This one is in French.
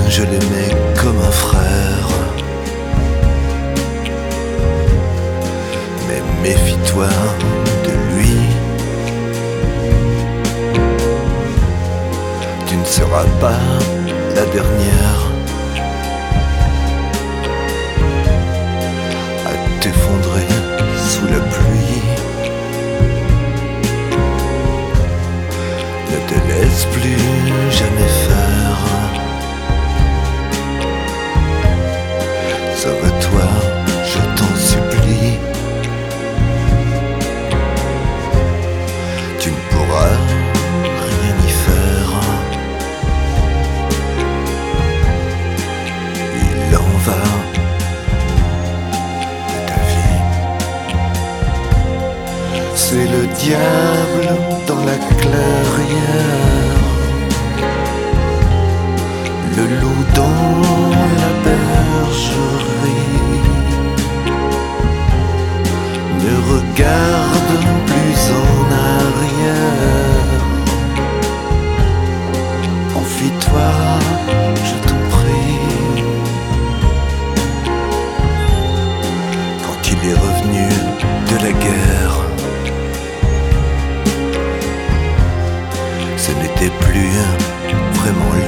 je l'aimais comme un frère. Mais méfie-toi de lui. Tu ne seras pas la dernière à t'effondrer sous la pluie. Ne te laisse plus jamais faire. Sauve-toi, je t'en supplie. Tu ne pourras rien y faire. Il en va de ta vie. C'est le diable dans la clairière, le loup dans la bergerie. Ne regarde plus en arrière. Enfuis-toi, je t'en prie. Quand il est revenu de la guerre, ce n'était plus vraiment